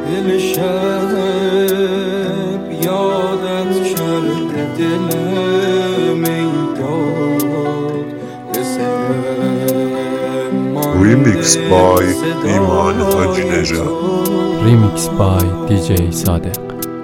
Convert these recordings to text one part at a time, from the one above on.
دل شب یادت کرده دلم ایداد Remix by ایمان حاجی نژاد. Remix by DJ Sadek.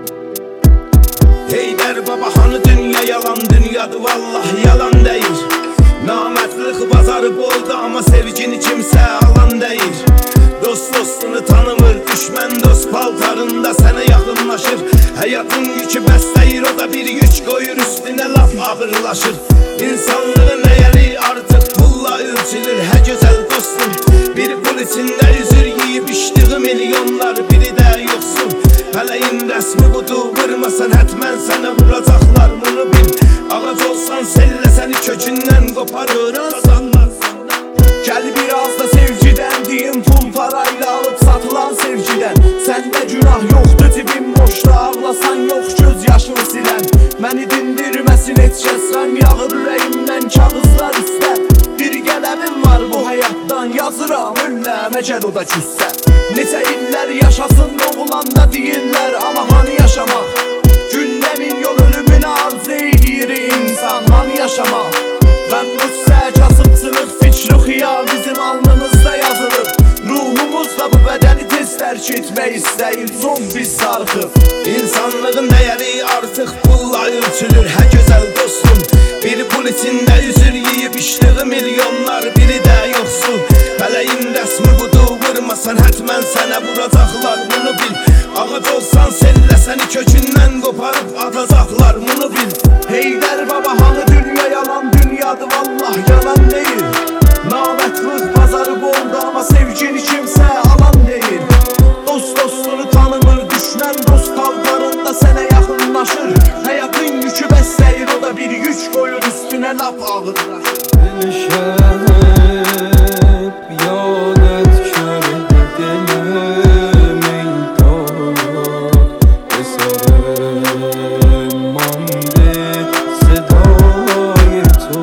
Heydər baba hanı dünya yalan dünyadır vallahi yalan deyir. Namərdlik bazarı boldu ama sevgini kimsə alan deyir. Dost dostunu tanımır, düşmən dost paltarında sənə yaxınlaşır. Həyatın yükü bəstəyir, o da bir yük qoyur üstünə laf ağırlaşır. İnsanlığın əyəri artıq pulla ölçülür, hə gözəl dostum. Bir pul içində üzür yiyib içdiği milyonlar, biri də yoxsun. Fələyin rəsmi budur, vurmasan hətmən sənə vuracaqlar, bunu bil. Ağac olsan sellə səni kökündən qoparır azanlar. Gəl biraz da sevgidən deyim, pul parayla alıb satılan sevgidən. Səndə günah yoxdur, cibin boşda ağlasan yox göz yaşını silən. Məni dindirməsin heç kəs, qəm yağır ürəyimdən kağızlar istər. Bir qələmim var bu həyatdan, yazıram önləm əcəl o da küssə. Neçə illər yaşasın oğulanda deyirlər, amma hani yaşamaq? Gündəmin yol ölümünə arzu edir insan, hani yaşamaq? Qəm qüssə, kasıbçılıq, fikri xiyal bizim alnımızda yazılır. Ruhumuzla bu bədəni tez tərk etmək istəyir, son biz sarxıb. İnsanlığın dəyəri artıq pulla ölçülür, hə gözəl dostum. Bir pul içində üzür yiyib içdiği milyonlar, biri də yoxsul. Fələyin rəsmi budur, vurmasan hətmən sənə vuracaqlar, bunu bil. Ağac olsan sellə səni kökündən qoparıb atacaqlar, bunu bil. Heydər baba hanı dünya yalan dünyadır vallah yalan deyil. Namərdlik bazarı boldu ama sevgini kimsə alan deyil. Dost dostunu tanımır, düşmən dost paltarında sənə yaxınlaşır. Həyatın yükü bəstəyir, o da bir yük qoyur üstünə laf ağırlaşır. دل شب یادت کرده دلم ایداد به سر مانده صدای تو.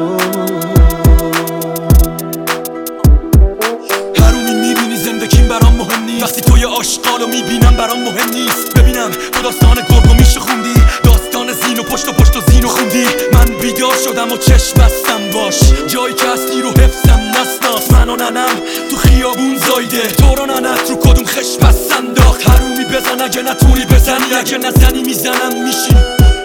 هرومی میبینی زندگیم برام مهم نیست، وقتی توی آشغالو میبینم برام مهم نیست. ببینم تو داستان گرگو میشه خوندی، داستان زین و پشت و زینو خوندی. من بیدار شدم و چشم بستم باش، جایی که هستی رو حفظم نسناس. من و ننم تو خیابون زایده، تو رو ننت رو کدوم خش پس انداخت. هرومی بزن اگه نتونی بزنی، اگه نزنی میزنم میشین.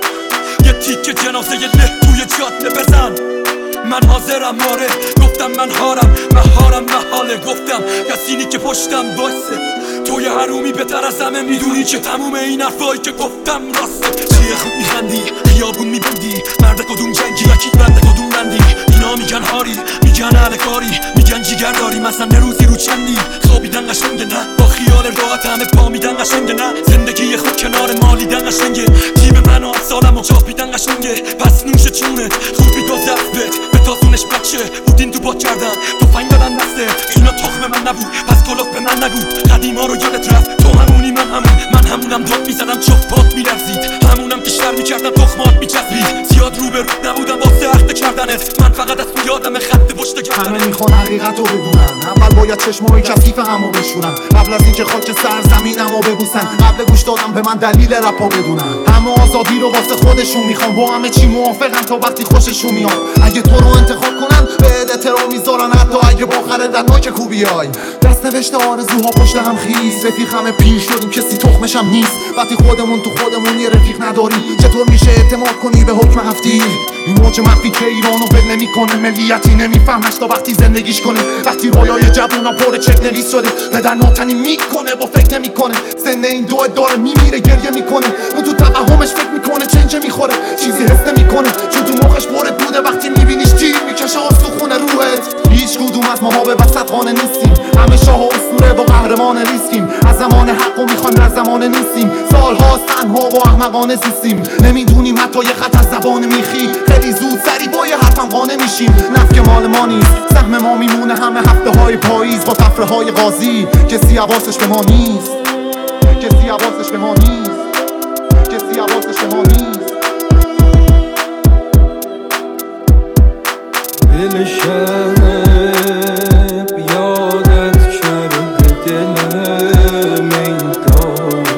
یه تیکه جنازه له توی جاده بزن. من حاضرم آره، گفتم من هارم مهارم محاله. گفتم کسینی که پشتم باسه، توی هرومی بهتر از همه میدونی که تموم این حرفایی که گفتم راسته. چیه خوب میخندی، خیابون میبندی، مرد کدوم جنگی یکی بنده کدوم بندی. اینا میگن هاری، میگن اهل کاری، میگن جیگر داری، مثلا روزی رو چندی. خوابیدن قشنگه نه، با خیال راحت همه پا میدن قشنگه نه. زندگی خوب کنار مالیدن قشنگه، تیم من و سالم و چاپیدن قشنگه. پس نوش چونت خوبی دو دست به تازونش بچه بودین تو با کردن، توفنگ دادن دسته. اینا تخم من نبود پس کلوف به من نگو. قدیما رو یادت رفت، تو همونی من همونم. داد میزدم چفت پات میلرزید، همونم که شر میکردم تخمات میچسبید. زیاد رو به رو نبودم واسه عهد کردنت، من فقط از تو یادم خط پشت کردنت. همه میخوان حقیقت رو بدونن، اول باید چشمای کثیف همو بشورن. قبل از اینکه خاک سرزمینمو ببوسن، قبل گوش دادم به من دلیل رپا بدونن. همه آزادی رو واسه خودشون میخوان، با همه چی موافقن تا وقتی خوششون میاد. اگه تو رو انتخاب کنن به احترام میذارن، حتی اگه با خردتناک خوبیای. دست نوشته آرزوها پشت هم خیس، رفیق همه پیر شدیم کسی تخمش هم نیست. وقتی خودمون تو خودمون یه رفیق نداریم، چطور میشه اعتماد کنی به حکم هفتی؟ این موج مخفی که ایرانو ول نمیکنه، ملیتی نمیفهمش تا وقتی زندگیش کنه. وقتی رویای جوونا پر چک نویس شده، پدر ناتنی میکنه با فکر نمیکنه. سن این دو داره میمیره گریه میکنه، اون تو توهمش فکر میکنه چنجه میخوره. چیزی حس نمیکنه چون تو مخش پرت بوده. وقتی میبینیش تیر میکشه استخونه روحت. هیچ کدوم از ما به وسط خانه نیستیم، همه شاه و اسطوره و قهرمان ریسکیم. از زمان حقو میخوان در زمان نیستیم، سالهاست تنها و احمقانه زیستیم. نمیدونیم حتی یه خط از زبان میخی، خیلی زود سری با یه حرفم قانع میشیم. نفت که مال ما نیست، سهم ما میمونه همه هفته های پاییز با تفره های قاضی. کسی حواسش به ما نیست، کسی حواسش به ما نیست، کسی حواسش به ما نیست. دل شب یادت کرده دلم ایداد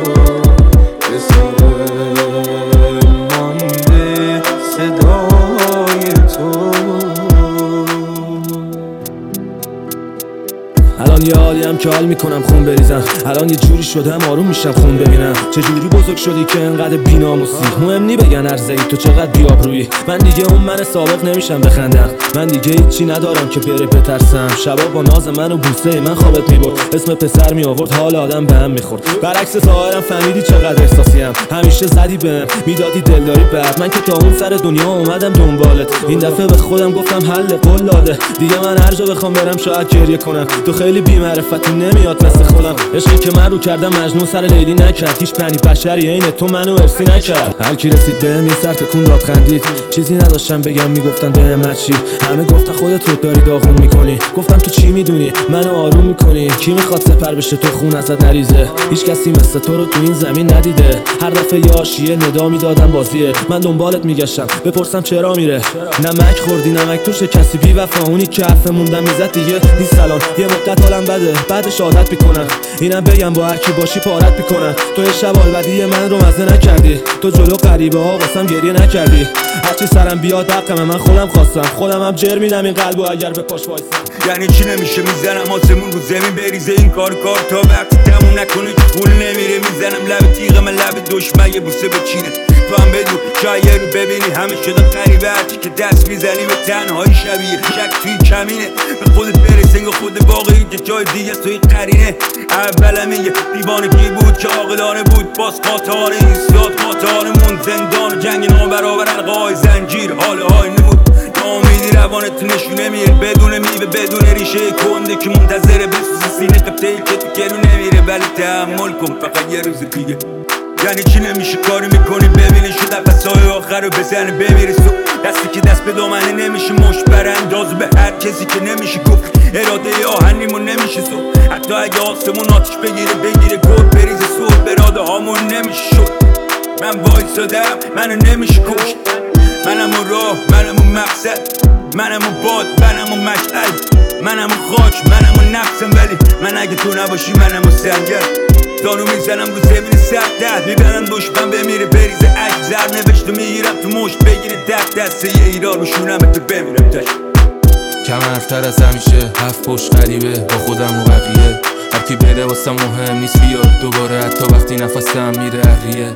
یه حالیم که حال میکنم خون بریزم. الان یه جوری شدم آروم میشم خون ببینم. چه جوری بزرگ شدی که انقدر بی‌ناموسی؟ مهم نی بگن عرضه‌ای تو چقدر بی‌آبرویی. من دیگه اون من سابق نمیشم بخندم. من دیگه هیچی ندارم که بره بترسم. شبا با ناز من و بوسه من خوابت میبرد، اسم پسر می آورد، حال آدم به هم میخورد. برعکس ظاهرم فهمیدی چقدر احساسیم. همیشه زدی بهم، میدادی دلداری بعد. من که تا اون سر دنیا اومدم دنبالت. این دفعه به خودم گفتم حل قول داده. دیگه من هر جا بخوام برم شاید گریه کنم. تو خیلی بی‌معرفتی نمیاد مثل خودم. عشقی که من رو کردم مجنون سر لیلی نکرد. هیچ بنی بشری عین تو منو ارسی نکرد. هر کی رسید بهم یه سر تکون داد خندید. چیزی نداشتم بگم میگفتن بهم چی. همه گفتن خودت رو داری داغون میکنی. گفتم تو چی میدونی منو آروم میکنی. کی میخواد سپر بشه تو خون ازت نریزه؟ هیچ کسی مثل تو رو تو این زمین ندیده. هر دفعه یه آشیه ندا میدادم بازیه. من دنبالت میگشتم بپرسم چرا میره. نمک خوردی نمک توش کسی بی وفا. اونی که عفه موندم میزد دیگه نیست الان. یه مدت حالم بده بعدش عادت میکنم. اینم بگم با هر کی باشی پارت میکنم. تو یه شب الودی من رو مزه نکردی. تو جلو غریبه ها واسم گریه نکردی. هرچی سرم بیاد حقم من خودم خواستم. خودم هم جر میدم این قلبو اگر به پاش وایسم. یعنی چی نمیشه میزنم آسمون رو زمین بریزه این کار تا وقتی تموم نکنه که پول نمیره. میزنم لب تیغ من لب دشمن یه بوسه بچینه. تو هم بدون شاید رو ببینی همه شده غریبه. هرچی که دست میزنی به تنهایی شبیه شک توی کمینه. به خودت برس انگار خود واقعی که جای دیگه توی قرینه. اولم یه دیوانگی بود که عاقلانه بود. باز قاطعانه ایستاد قاطعانمون زندان جنگ نابرابر القای زنجیر حاله های نمود. ناامیدی روانت نشونه میره بدون میوه بدون ریشه کنده که منتظره بسوزی سینه قبطه‌ای که تو گرو نمیره. ولی تحمل کن فقط یه روز دیگه. یعنی چی نمیشه کاری میکنی ببینی شد نفسهای آخر رو بزنه بمیرس تو دستی که دست به دامنه نمیشه مشت برانداز به هر کسی که نمیشه گفت. اراده آهنیمون نمیشه سو. حتی اگه آسمون آتش بگیره گل بریزه سو. براده هامون نمیشه شد. من وایسادم منو نمیشه کشت. منم اون راه منم اون مقصد. منم اون باد منم اون مشعل. منم اون خاک منم اون نفسم. ولی من اگه تو نباشی منم اون سنگر. دانو میزنم رو زمین سخت میبرن دشمن بمیره بریزه عجب زر نوشته میگیرم تو مشت بگیره دسته یه ایران روشونم تو بمیرم تش. کم حرفتر از همیشه هفت پشت غریبه با خودم و بقیه. هرکی بره واسه مهم نیست بیاد دوباره حتی وقتی نفسم میره احریه.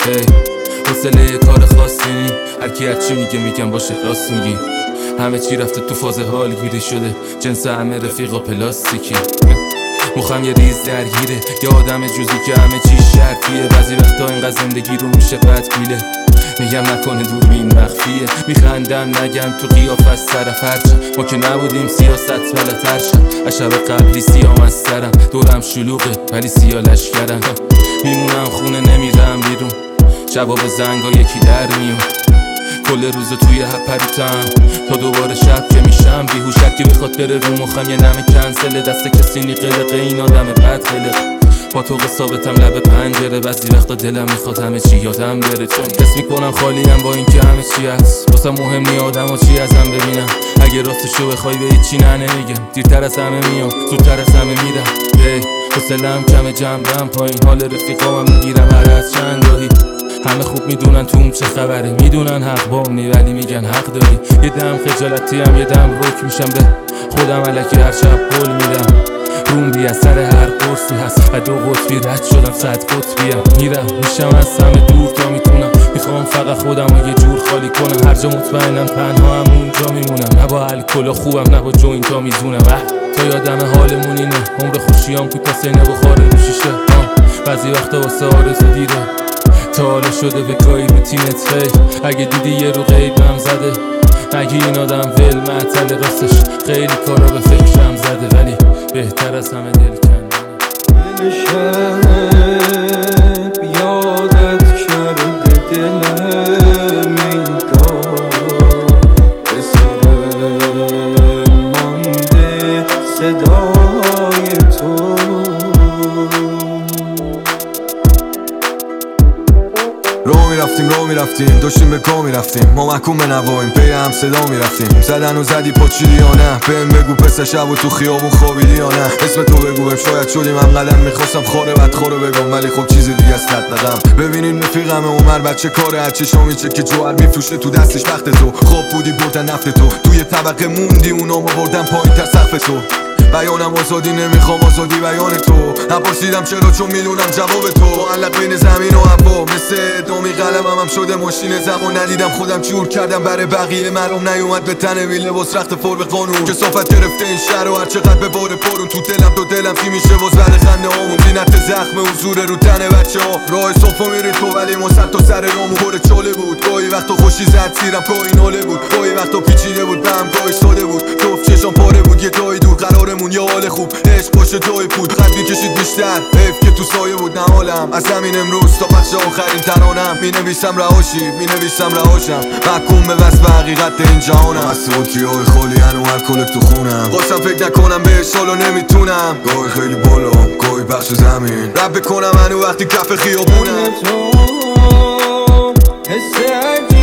حوصله کار خاصی نی. هرکی هرچی میگم باشه راست میگی. همه چی رفته تو فاز حال گیره شده جنس همه رفیقا پلاستیکی. مخم یه ریز درگیره یه آدم جزی که همه چی شرطیه. بعضی وقتا اینقدر زندگی رو میشه بدگیله. میگم نکنه دوربین مخفیه. میخندم نگم تو قیافه از طرف هرچم. ما که نبودیم سیاست بلتر شد. از شب قبلی سیام از سرم دورم شلوغه ولی سیا لشکرم. میمونم خونه نمیرم بیرون. جواب زنگا یکی در میون. کل روز توی پریتم تا دوباره شب که میشم بیهوشت که بخواد بره رو مخم. یه نمه کنسله دست کسی نی قلقه این آدم بد قلق. با تو ثابتم لب پنجره. بعضی وقتا دلم میخواد همه چی یادم بره. چون حس میکنم خالیم با این که همه چی هست. واسه مهم نی آدم و چی ازم ببینم. اگه راستشو بخوای به هیچی نمیگم. دیرتر از همه میام زودتر از همه میرم. حوصله‌ام کمه جنبم پایین. حال رفیقامم میگیرم هر از چند گاهی. همه خوب میدونن تو چه خبره. میدونن حق بامنی ولی میگن حق داری. یه دم خجالتی هم یه دم رک میشم به خودم الکی هر شب قول میدم. روم بی اثر هر قرصی هست و دو قطبی رد شدم 100 قطبیم. میرم میشم از همه دور تا میتونم. میخوام فقط خودم رو یه جور خالی کنم. هر جا مطمئنم تنها هم اونجا میمونم. نه با الکل خوبم نه با جوینت ها میزونم. تا یادم حالمون اینه عمر خوشیام کوتاسه نه بخاره رو شیشه. بعضی وقتا واسه آرزو دیره تا حالا شده به گاهی روتینت خیلی. اگه دیدی یه رو قیبم زده نگی این آدم ول معطل. راستش خیلی کارا به فکرم زده ولی بهتر از همه دل کنده. شب یادت کرده دلم میداد به سرم مانده صدای تو. رو میرفتیم داشتیم به کا میرفتیم. ما محکوم به نواییم پی هم صدا میرفتیم. زدن و زدی پاچیدی یا نه. بهم بگو پسر شب و تو خیابون خوابیدی یا نه. اسم تو بگو بهم شاید شدیم هم قدم. میخواستم خاره بدخواره بگم ولی خب چیز دیگه است ندادم. ببینین رفیقم عمر بچه کاره هرچه شامی چه که جوهر میفروشه تو دستش وقت تو. خواب بودی بردن نفت تو توی طبقه موندی اونا ما بردن پایین تا سقف تو. بیانم آزادی نمیخوام آزادی بیان تو نپرسیدم چرا چون میدونم جواب تو معلق بین زمین و هوا مثل دومی قلمم هم شده ماشین زمان ندیدم خودم جور کردم برای بقیه مرام نیومد به تنه بی لباس رخت فرم قانون کثافت گرفته این شهر و هر چقدر به بار پرون تو دلم چی میشه باز بعد خنده هامون زینت زخم حضور رو تن بچه ها راه صفا میری تو ولی ما سر تا سر رامون پر چاله بود گاهی وقتا خوشی زد سیرم گاهی ناله بود گاهی وقتا پیچیده بود بهم گاهی ساده بود جفت چشام پاره بود یه جایی دور قرارمون یه حال خوب عشق باشه جای بود خط میکشید بیشتر حیف که تو سایه بود نه حالم از همین امروز تا بخش آخرین ترانم مینویسم رهاشی مینویسم رهاشم محکوم به وصف حقیقت این جهانم از صوتیای خالی هنو الکل تو خونم خواستم فکر نکنم بهش حالا نمیتونم گاهی خیلی بالا گاهی بخش زمین رب بکنم هنو وقتی کف خیابونم حس